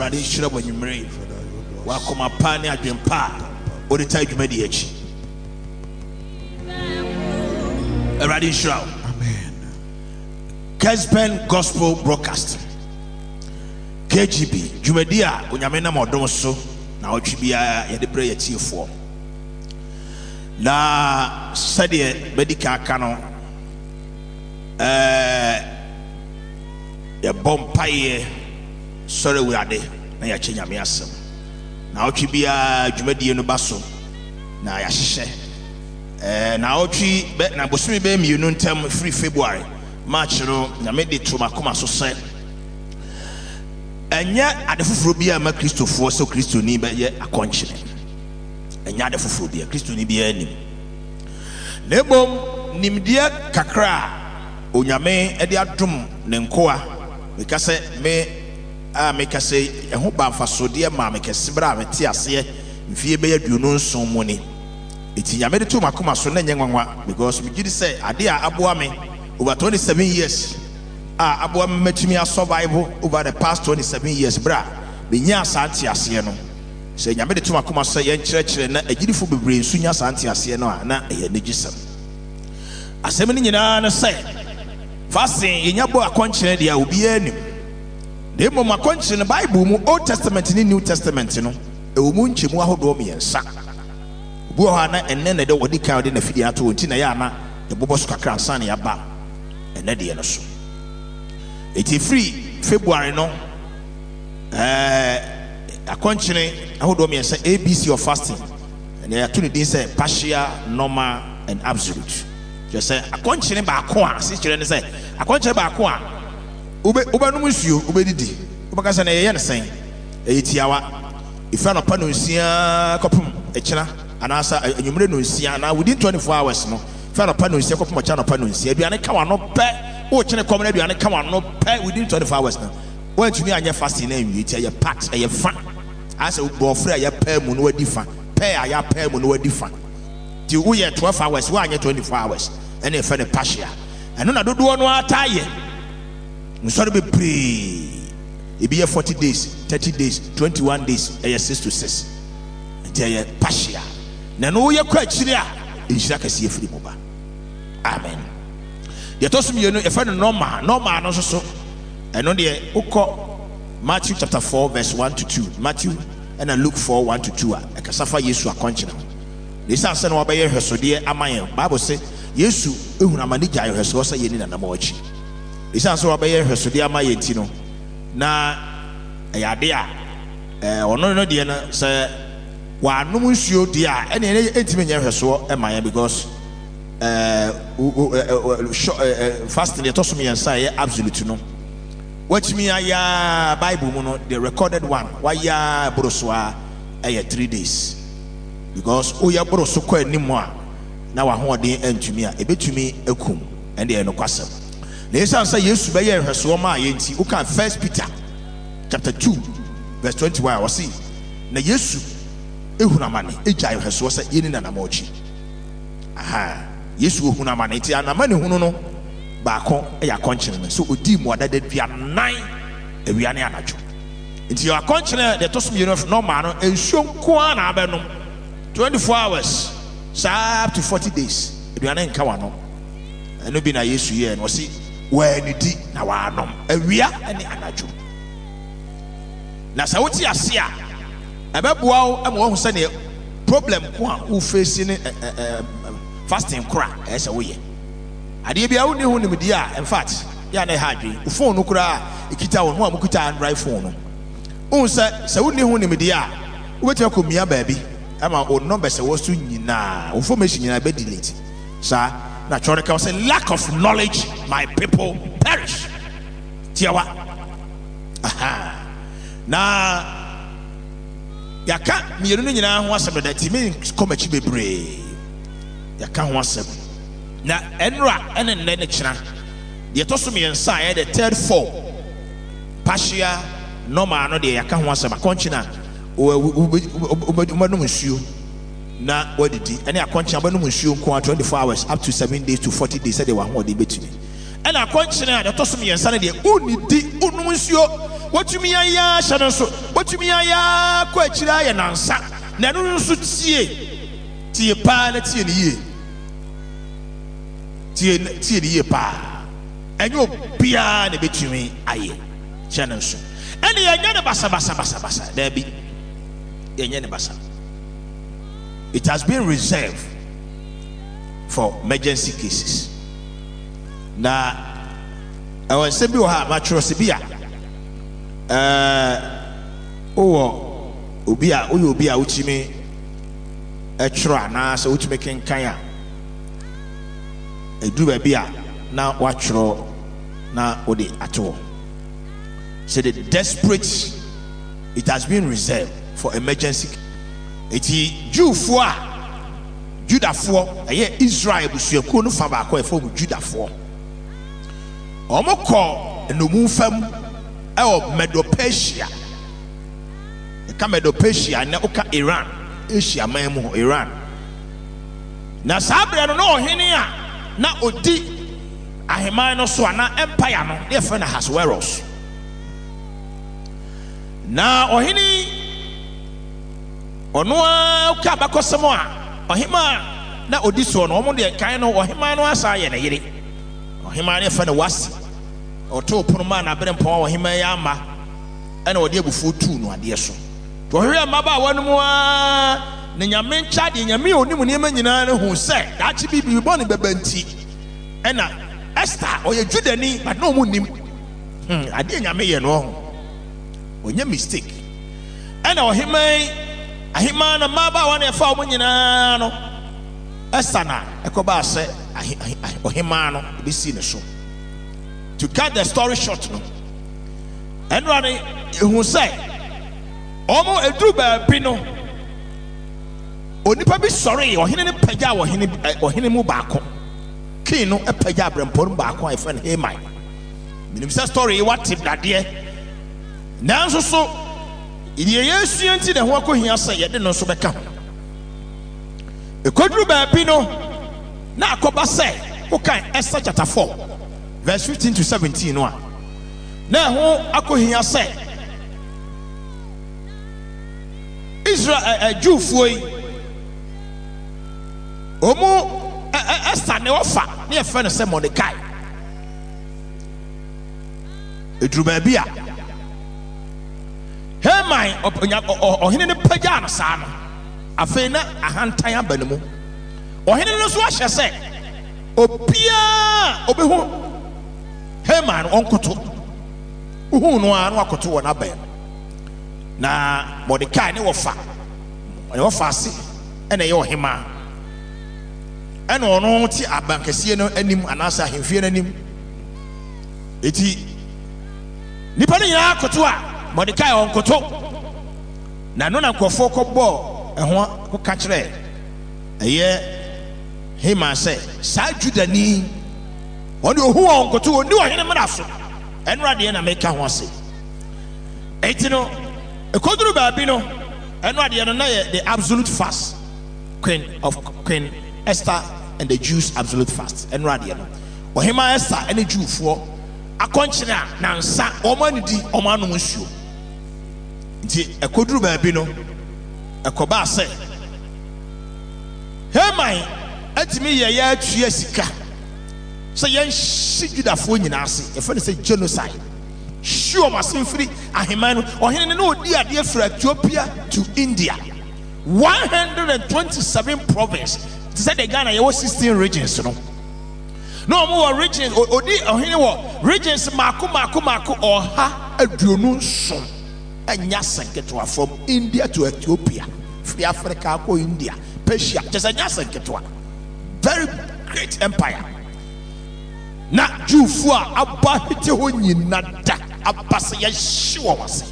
Eradi shira bonyumre. Wa koma pa ne adwempa. Odi ta adwuma di echi. Eradi shira. Amen. Kespen Gospel Broadcast. KGB. Dwumadia onyame na modom so na otwi bia ye de bre ye tiefo. Na sade medika aka no ya bompaye sore wurade na ya chenyame asem na otwi bia dwumadie no baso na ya hyehyɛ na otwi na bosumi be mienu ntem free February March no nyame de to makoma so sɛ enya ade foforo bia ma Kristofo so Kristoni be ye akonkyere enya ade foforo bia Kristoni bia anim na bom nimdie kakra onyame ede adom ne nkoa mekase me mekase eho ba mfasode ma mekase bra mete ase mfie be yaduonu nson mu ni eti nyame de to makoma so na nyenwanwa because me gidi say ade a aboa me over 27 years aboa me matimi a survival over the past 27 years bra be nya asante ase no se nyame de to makoma so ye nkyerɛkyerɛ na agidifo bebre nsu nya asante ase no na ye negisam asɛm ni nyina na sɛ fasting yenya bo akonkyerɛ dia obi anim de mo makonkyerɛ no Bible mu Old Testament ni New Testament no ewo mu nkyemu ahodo miɛnsa obu ho na enne ne de wodi kan de na fidi ato nti na ya na e bobo so kakra ansa na ya ba enne de no so eti free February no akonkyerɛ ahodo miɛnsa ABC of fasting and ya to ne din sɛ partial, normal and absolute. Just say akonkyerɛ ba ko a si kyerɛ ne sɛ akonkyerɛ ba ko a ube no musuo ube didi ube ka sɛ na yɛ ne sɛn tiawa ifa no pa no nsia kopum ekyena anasa anwumre no nsia na within 24 hours no ifa no pa no nsia kopum ekyena no pa no nsia aduane ka wa no pɛ o kyene kom na aduane ka wa no pɛ within 24 hours na wantumi anya fasting na nwi ti yɛ pat yɛ fa asa bo frɛ yɛ pɛ mu no wadi fa pɛ a yɛ pɛ mu no wadi fa ti wo yɛ 12 hours wo anya 24 hours and if any partial and no do no ataye nsori be pray e be 40 days 30 days 21 days 6 to 6 and partial na no ye kwa chiri a enhira kase efiri mo ba amen ye tosum ye no e fa no normal no so and no de ukọ Matthew chapter 4 verse 1 to 2 Matthew and Luke 4 1 to 2 a kasafa Yesu akonkyena this answer no obeye hwesode amaye Bible say Yesu ehuna manija hweso so ye ni na namawachi this answer obeye hwesode amaye nti no na ayade a ono no de no say wa anum nsuo de a ene entime nya hweso emaye because fasting the tosum yensa ye absolute no watch me aya Bible mu no the recorded one why ya broswa 3 days because oya broso kwa animu a na wa hoden antumi a ebetumi akum ende e no kwasem na yesa say Yesu be ye hweso ma ayenti u kan 1 Peter chapter 2 verse 21 I see na Yesu ehunamane ejai hweso say yeni na namochi aha Yesu ehunamane ti anamane hunu no ba ko e ya konkyere so odi mu adada duanan ewiane anajo nti ya konkyere de tosum you know normal no ensuo nko na abenom 24 hours up to 40 days aduane nka wa no eno bi na Yesu ye no si wa nidi na wa anom awia ene anajo na sa woti ase a ebeboa wo am wo hu se ne problem ko a wo face ne fasting kra e se wo ye ade bia wo ne hu nim dia in fact ya na hadwe wo phone no kra ikita wo no amukuta Android phone no wo se wo ne hu nim dia wo betia ko mia baabi ama o number se wo so nyina information nyina be delete sa na chore ka say lack of knowledge my people perish tiawa aha na yaka mienu nyina ho asem da timi komachi bebre yaka ho asem na enra ene ne kyena de tosum yensa ye the third form partial normal no de yaka ho asem akonkyena umanum nsuo na wadidi ene akonkyena banum nsuo nko 24 hours up to 7 days to 40 days say they wa ho de betumi ene akonkyena de tosum yensa ne de unidi unum nsuo watumi aya hye no so Watching ya quite chira and answer. Nanu should see tie pa na tie ne ye. Tie ne ye pa. Enyo bia na betumi aye. Chananso. And ye nya basa. There be. Ye nya basa. It has been reserved for emergency cases. Na I was saying we have matrosibia. Ubia uchimi etra na so uchimi kenkanya. Edu bia na watro na odi ato. So the desperate, it has been reserved for emergency. Eti Jewfo Judafo eye Israel busuaku no fa ba ko e fo Judafo. Omoko enomu fam e o Medo-Persia. E ka Medo-Persia na oka Iran, Asia man mu Iran. Na sabre no no ohene a na odi aheman no so na empire no e fa na Ahasuerus. Na ohene ono a ka bakosemo a ohima na odi so no omo de kan no ohima no asa ye na yire ohima ne fa na wasi oto pono ma na bere mpon ohima ya ama ena odi abufu tu no ade so to hwe ma ba wanu mu a ne nyame ncha de nyame onim ne ma nyina ne hu se da chi bibi bo ne bebanti ena Esther oye Judani but no mu nim ade nyame ye no onye mistake ena ohima ahima na maba wana efa omo nyina no Esther na ekoba se ohima no bisi ne so. To cut the story short no enrani ehu say omo edu ba bi no onipa bi sorry ohene ne pagya ohene mu baako king no epagya abrempor baako a efa ne Haman minim say story what tip dade nanso so idi yesu enti de ho akohia say ye de no so beka ho ekodru ba bi no na akoba say okan Esther chapter 4 verse 15 to 17 no a na ho akohia say Israel Jewfo yi omo Esther ne ofa ne e fa no say Mordecai edru ba bi a Haman ohene ne pagya na sa no afei na ahantan abanemu ohene no so ahye se obia obehu Haman onkoto uhu no anu akoto wona aban na Mordecai ne wofa ase ene ye ohema ene ono ti abankese no anim anasa ahemfie no anim eti nipa ne nyina akoto a Mordecai onkoto na no na nkofo kɔbɔ ɛho ko ka kyerɛ ɛyɛ Haman sɛ saa Judani ɔne ohu onkoto oni ɔhene mra so ɛnora de na meka ho ase eti no ekoduru baabi no ɛnora de no na yɛ the absolute fast Queen Esther and the Jews absolute fast ɛnora de no ɔhema Esther ɛne Jewfoɔ akɔnkyene a nansa ɔmo anidi ɔmo anom nsuo nti ekoduru baabi no ekoba ase Haman atimi ye ya atua sika so yen hyi Judafo nyina ase efa ne se genocide sure masenfiri aheman no ohene ne odi ade fra Ethiopia to India 127 province to say the Ghana ye 16 regions no more regions odi ohene wo regions mako oha aduonu nson anya senketwa from India to Ethiopia, free Africa ko India, Persia, just anya senketwa. Very great empire. Na Jewfo abahite ho nyina da abase ya hyewo wase.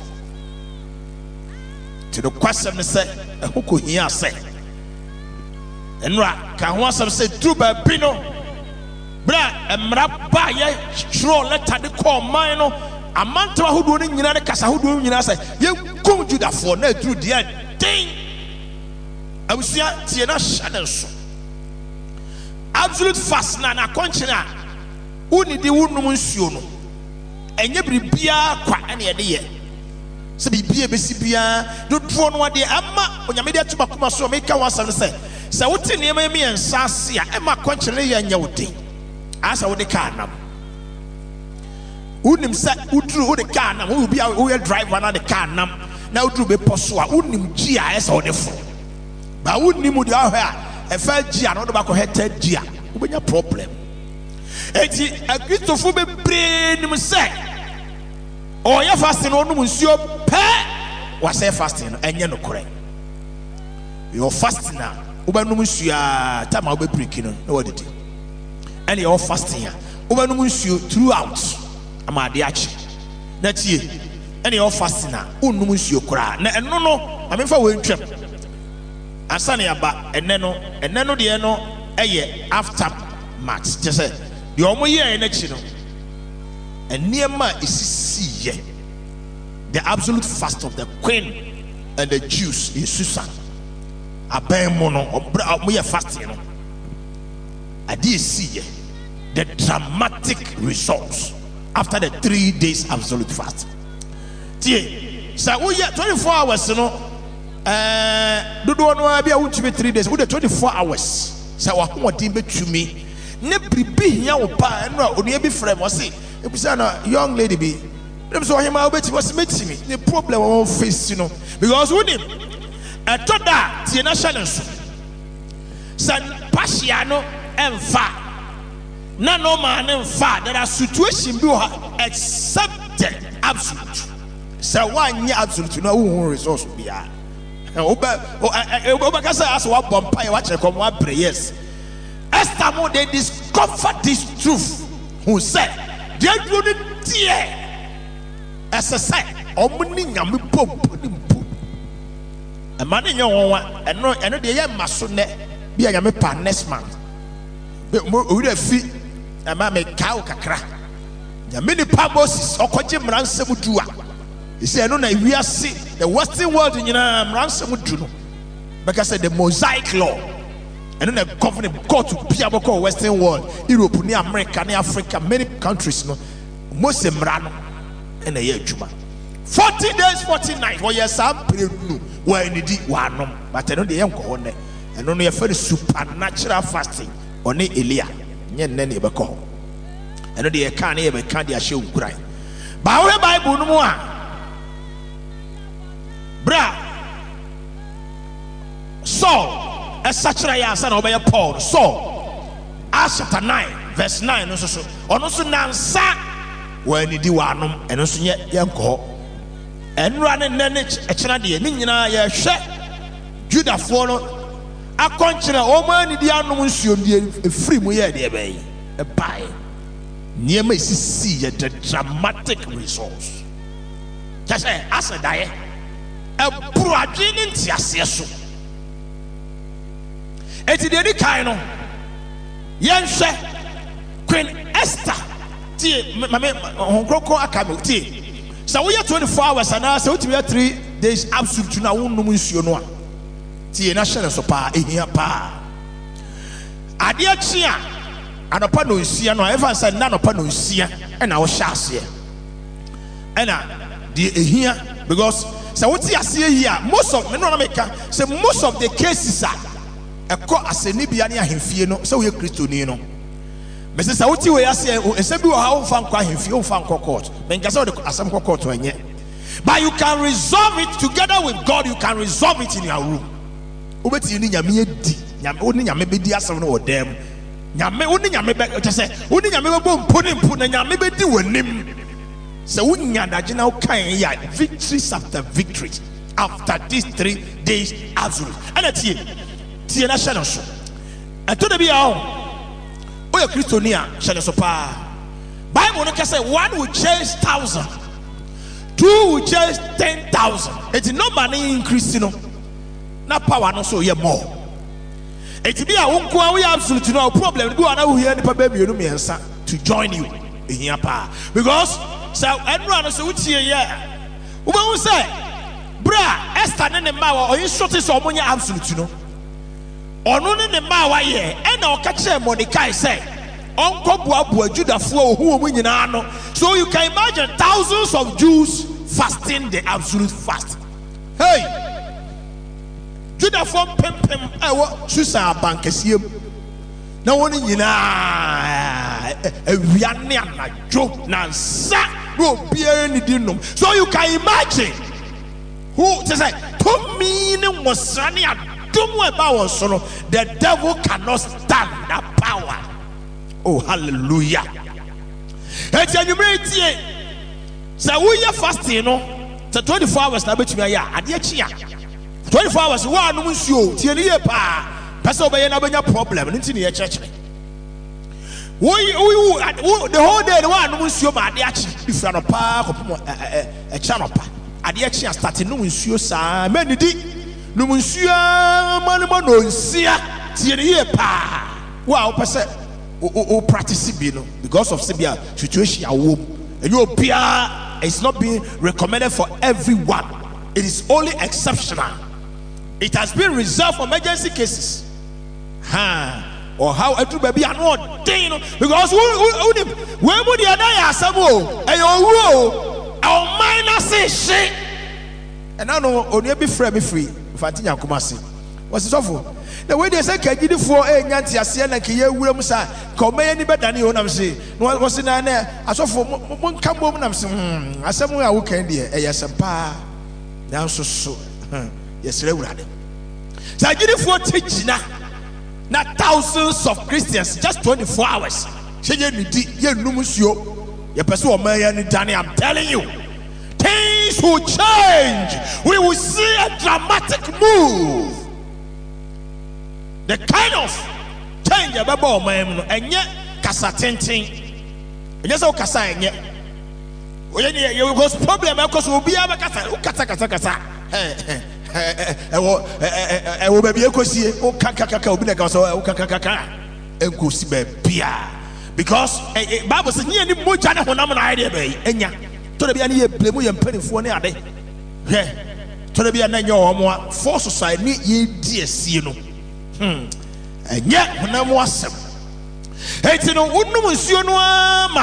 To the question is say ehun ko hia say. Enra ka ho asem say dru ba bi no. Bra emra ba ye tro letter de call mine no. Amanta ahodo ne nyina ne kasa ahodo nyina say ye kum Judafo na aduru dia den abusia tie na hade so absolute fast na konchina uni di wunum nsuo no enye bribia kwa ene ye de ye se bibie besi bia do tro no ade ama onyame de atuma kuma so make one say se wote niam emi ensa ase a ema kwankyere ya nya wode asa wode ka nam unim sa udru wode ka nam wo bia wo driver na de ka nam na udru be poso a unim gi a esa wode fo ba unim de ahwe a efa gi a no do ba ko heta gi a wo benya problem eti akristofo be bre nim se o ya fasting no num nsuo pe wa say fasting no enye no kore your fasting na wo ba num nsuo a tama wo be break no na wo dede and your fasting a wo ba num nsuo throughout ama de achi na tie and your fasting na wo num nsuo kora na eno no amemfa wo ntwem asane aba enne no de no eye after match just say the omo ye na chi no eniema isisi ye the absolute fast of the queen and the Jews in Susan abemo no omo ye fasting no adi isi ye the dramatic results after the 3 days absolute fast tie sa wo ye 24 hours no dodo no abia wo tumi 3 days wo the 24 hours sa wa hodin betumi ne bribi hia wo pa no onu bi frem wo se ebisa na young lady bi dem so hima obeti was metimi the problem we face because we nim etoda tie na challenge san pasia no emfa na no man emfa there are situation bi except the absolute so one absolute no who resource bia oba kasa as wa bompa ya wa check come wa prayers Esther mo they discover this truth who said they do the tear as a say omni nyame pompo ni mpo e ma ne nyon eno de ye maso ne bia nyame pa next month o we fi e ma me kawo kakra nyame ni pa Moses okoje mransem duwa he say eno na wiase the western world nyina mransem du no because the Mosaic law and then the government go to Piaboko Western world, Europe, near America, near Africa, many countries, no, most emrano and a year juma. 40 days, 40 nights. Well, yes, I'm pretty new. Where in the one, but I know the young one, and only a very supernatural fasting on the Elia, Yen Bako. And the can't ever candy a show cry. But Bible no more. Bra Saul. A such a son obey Paul. So, Acts chapter 9, verse 9, also, also Nansa, when you do one, and also yet young call, and running Nenich, a Chanadi, Nina, ya shet, Judah follow, a continent, oh man, the unknown, a free muya, dear bay, a pie. Near me see the dramatic results. Just as a diet, a broadin in Tiasia. Eti de ni kai no yenhwe Queen Esther tie mame honkroko akame tie so we 24 hours and so we 3 days absolute na wonum nsuo no a tie na hye so pa ehia pa ade achi a anopa no nsia no ever say na anopa no nsia e na wo hye ase e na de ehia because so we tie ase here most of me no na make say most of the cases are eko asenibia ne ahemfie no se we kristoni no me se wuti we ase esebi wo ha wo fa nkwa ahemfie wo fa nkwa court me nka se wo de asem kwa court onye but you can resolve it together with God. You can resolve it in your room. Obeti ni nyame edi nyame oni nyame bedi asem no odem nyame oni nyame be se oni nyame be mpo ni mpo na nyame bedi wanim se wonya daje na wo kan ya victories after victory after these 3 days absolute and tie na hye no so eto de bia o ye kristonia hye no so pa Bible no say one will chase 1,000, 2 will chase 10,000. It's no money increase no na power no so ye more it be a wonko a we absolute no problem go na we hear nipa ba mienu miensa to join you here pa because so enro no so wutie ye wo ba hu say bra Esther ne ma wa oyin short so omonya absolute no ono ne ma wa ye e na o ka kire Mordecai say onko buabua Judafo ohu omu nyina no so you can imagine thousands of Jews fasting the absolute fast. Hey, Judah from Pempem, I was Susa Bankasium. No one in Yina, a Vianney, joke, Nansa, will be any dinner. So you can imagine who says, to me, was sunny and don't know about so the devil cannot stand that power. Oh, hallelujah. And you made it. So we are fasting, no? So 24 hours na betumi aya ade achia 24 hours wa no nsuo tie ne ye pa pese obeye na benya problem nti ne ye church we the whole day wa no nsuo ma ade achi ifra no pa kopom e cha no pa ade achia start no nsuo saa manidi no nsuo manimo no nsia tie ne ye pa wa o pese o practice bi no because of sebia situation awo and you bia. It's not being recommended for everyone. It is only exceptional. It has been reserved for emergency cases. Or how a baby are not because where would you die? Our minor say shit. And I know only be free. Fatina Kumasi. What's it awful? The way they say, can you do for a Yanti Asian and Kia Williamsa, come any better than you? I'm saying, no, was in there. I saw for one come woman. I'm saying, I somewhere I will candy, yes, and pa. Now, so, yes, ready. So I did it for teaching now, thousands of Christians, just 24 hours. Say, you numusio, your person, Danny, I'm telling you, things will change. We will see a dramatic move. The kind of change about my and yet kasa tenting. Yes, oh kasa and yet. You was problem because we'll be able kasa. I will be able to see oh kaka be like oh kaka and go see beer because Bible says any more jana when I'm an idea by enya to be any blame and penny for any other. To be a nine more for society ye dear see no. And yet, when I was it's no one monsieur no ma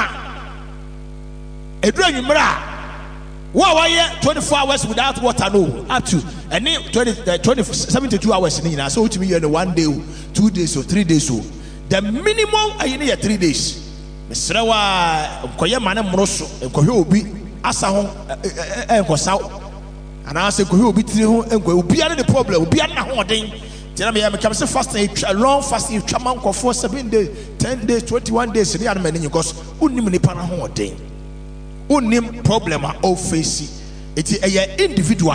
a dream bra. Why 24 hours without water? No, up to and 72 hours in here. So to me, in 1 day, 2 days, or 3 days. So the minimum I need 3 days. Mr. Koya Mana Moroso, and Koyobi, Asahon, and Kosau, and I say Koyobi, and will be the problem, will be an hoarding. Tell me, I become so fast, a long fasting, Chaman for 7 days, 10 days, 21 days, and the other many because Unimini Panahon day. Unim problem all face it is a individual.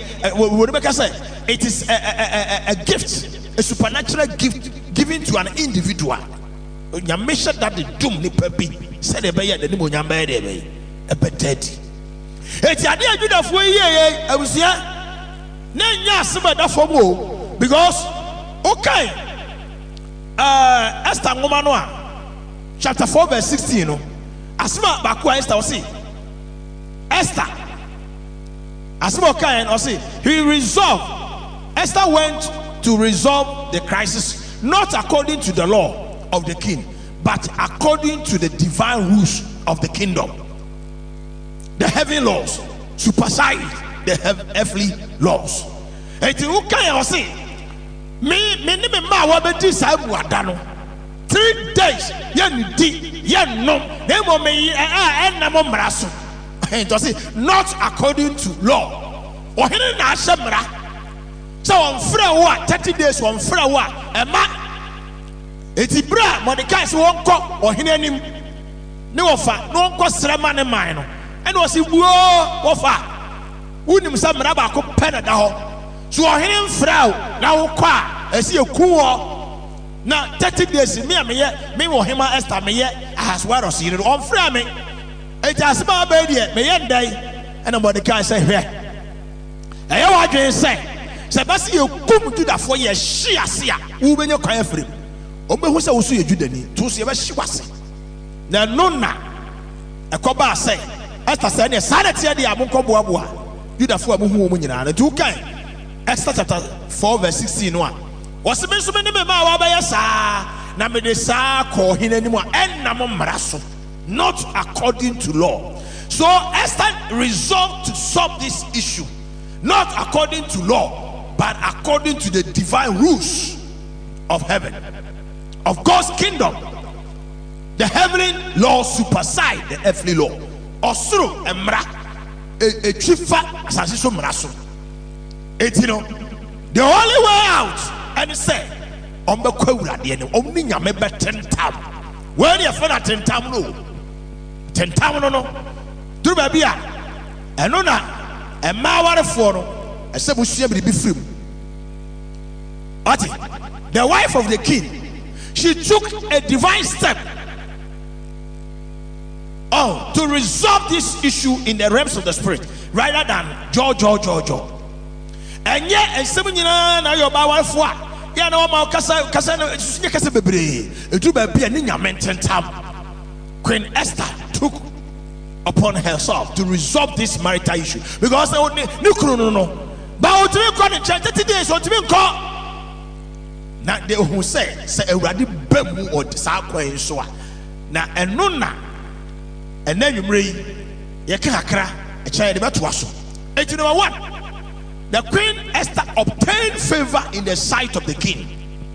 It is a gift, a supernatural gift given to an individual. You measure that the doom ni pepi said the bayer the name of a petty. It's the idea of way I was here. Nanya somebody for more. Because, okay, Esther Ngomanoa, chapter 4, verse 16, Asma Bakua Esther, see, Esther, Asma Kain, or see, he resolved, Esther went to resolve the crisis, not according to the law of the king, but according to the divine rules of the kingdom. The heavenly laws supersede the earthly laws. And you can see. Me ma wa beti sa buadano 3 days yen di yen no nemo me na mo mraso and to say not according to law o hene na asemra so on frɛ wo 30 days on frɛ wo ema etibra Mordecai so won kɔ o hene anim ne wo fa no won kɔ srama ne man no and wo si buo wo fa unim sa mra ba ko pɛ da hɔ so o hene mfrɛ na wo kɔ a esi ekuo na 30 days me wo hema Esther me ye as well as you on frɛ me e just ba ba die me ye ndai and Mordecai say hwɛ ɛyɛ wadwen sɛ basi ekum Judafo ye hye ase a wo benye kwan afrim o mehu sɛ wo so ye Judani to so ye ba hye wase na no na ɛkɔba sɛ Esther sɛ ne sanete de amonkɔboaboa Judafo a mohu wo nyina na tu kan Esther chapter 4 verse 16 no a wɔse me ne me ma wa ba ya saa na me de saa kɔ hene anim a ɛnna mo mmara so not according to law. So Esther resolved to solve this issue, not according to law, but according to the divine rules of heaven, of God's kingdom. The heavenly law supersede the earthly law. Osuru emra a chifa asasiso mraso. You know, the only way out, and say, on the Kwura, the only Yameba 10 tam. Where you find a 10 tam no 10 tam no, do babia, and no, a mawar for a sebusia be free. The wife of the king, she took a divine step to resolve this issue in the realms of the spirit rather than Joe. And yet, and 7 years now, your power for ya no ma kasa bebre edu ba bia ne nyamenten tam. Queen Esther took upon herself to resolve this marital issue because ne kunu no ba otimi ko ne 30 days otimi ko na de who say awurade bamu or sa kwan so a na eno na ena nwumre ye kakra e kyan de beto aso. Number 1, the Queen Esther obtained favor in the sight of the king.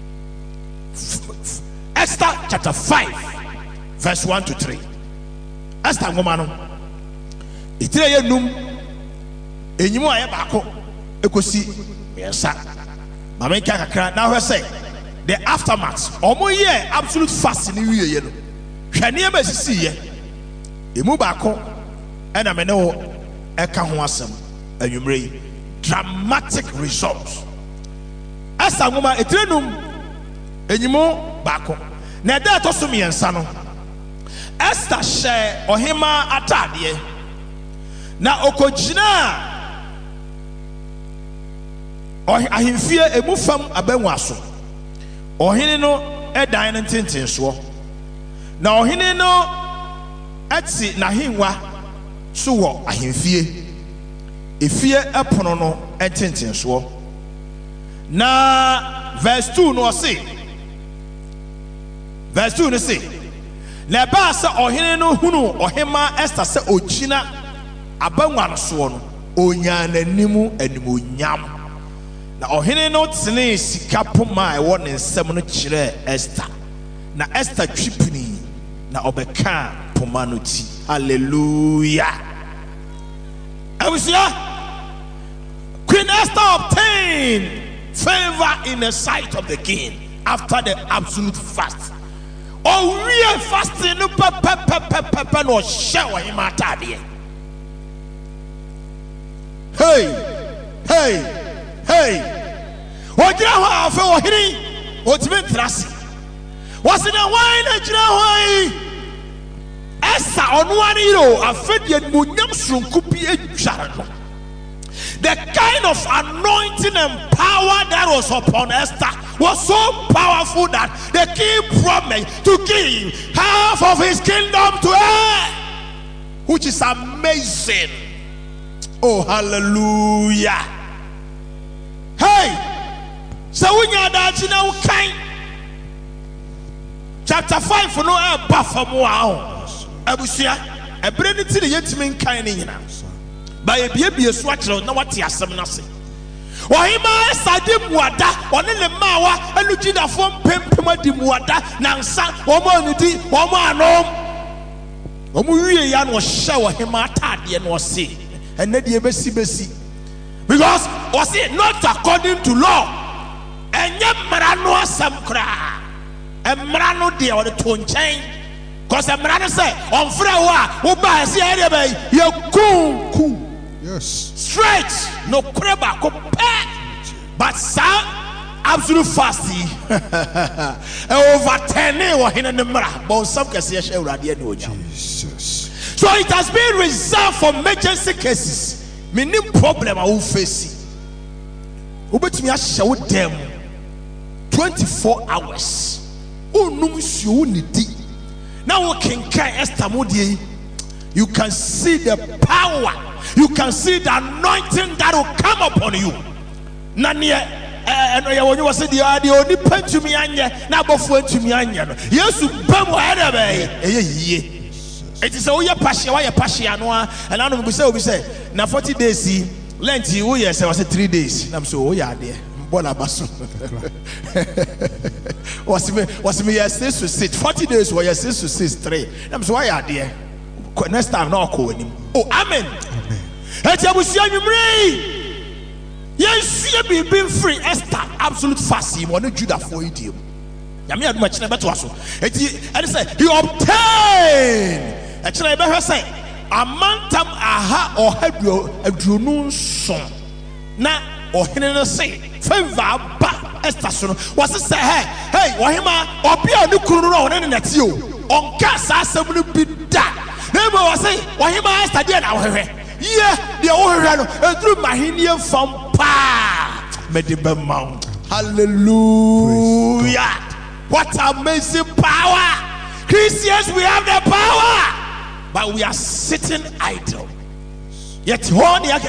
Esther chapter 5 verse 1 to 3. Esther ngomano itire yenum enyimu aye bako ekosi yensa mama nka kakra na hwe say the aftermath omo ye absolute fast ni wiye ye no hwane e masisi ye emu bako ena me ne wo eka ho asem anwumre dramatic results. Esther ngoma etrenum enyimu bako na da to so miensa no Esther share ohima atade na okogina ahimfie emufam abenwa so ohene no edan no ntentenso na ohene no ati na hinwa so wo ahimfie efie epono no ententenso na verse 2 no say no say na ba se ohene no hunu ohema Esther se ogina abanwa no so no onya nanimu animonyam na ohene no tene sika poma e wo ne nsem no kire Esther na Esther twipini na obeka poma no ti. Hallelujah. Queen Esther obtained favor in the sight of the king after the absolute fast. Oh, we are fasting no papa no shower him atade. Hey. What you have for him? What you mean trust? What's in the wine that you know? Esther on one hero, a fed munyam shrunkupi ejaro. The kind of anointing and power that was upon Esther was so powerful that the king promised to give half of his kingdom to her, which is amazing. Oh, hallelujah. Hey, so when you're that kind chapter 5 for no buffer more. Abusia, a branded to the yetimin kind in by a baby swatch no what he has some nothing. Why my sadim wada, one in the mawa, and Lucina from Pempima di Muada, Nansa, Omonity, Omano. Omuyan was shower him at Tadi and was see, and then the Bessi. Because was it not according to law? And yet Marano some cry, and Marano dear or the tone chain. Because I'm not say on Frawa, who buys the area, you're cool. Yes. Straight, no creba, but some absolute fasting. Over 10 or in the mirror, but some can see a share of Jesus. So it has been reserved for emergency cases. Many problem I will face. But me, I show them 24 hours. Oh, no, monsieur, now we can Esther Modi. You can see the power, you can see the anointing that will come upon you. Nania, when you was the only pen to me, now before to me, yes, you bam It is a way passion, why a passion, and I don't be say, now 40 days, Lent, you, yes, I was 3 days. I'm so, yeah, dear. Was me yes to sit 40 days where yes to sit 3. I'm so why dear. Next time no call him. Oh amen. Amen. Yes, you be being free. Esther absolute fast. You want to Judah for you. Yami had much never to us. And he said he obtained. Actually, I better say a mantam aha or help you a drunun son. Now or he say. Favor ba Esther was say hey wahima obi anu kunu no ne net you on gas asem no bi da neighbor was say wahima Esther dey na wohwe yeah dey wohwe no edru mahenie fam pa medibe mount hallelujah. What amazing power. Christians, we have the power but we are sitting idle. Yet one about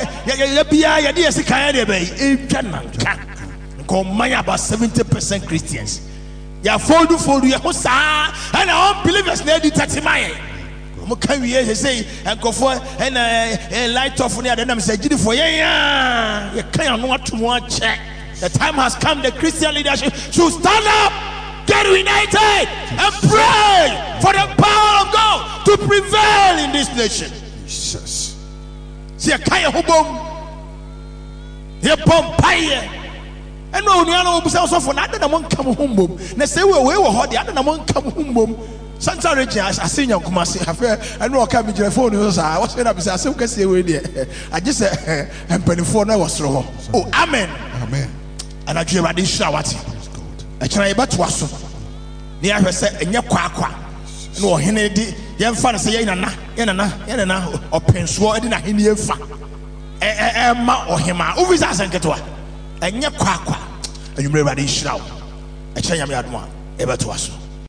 70% Christians. Ya fold you and our believers need to touch my can we say and go for and light off near them say for yeah you can't want to watch. The time has come, the Christian leadership should stand up, get united and pray for the power of God to prevail in this nation. Jesus. See a kaya hubom. Here bomb pie. And no one was also for another one come home. They say we were hot, the other one come home. Santa Regina, I seen your Kumasi affair. I know I can't be your phone. I was saying, I still can say, I just said, and penny for now was wrong. Oh, amen. Amen. And I dream I didn't show what I try but was near her said, and your quack. No, he did young fan say, Yana, or Pensword in a Indian fa. Emma or him, who is asking to her. And your quack, and you may ready shout. I tell you, I had one ever to us.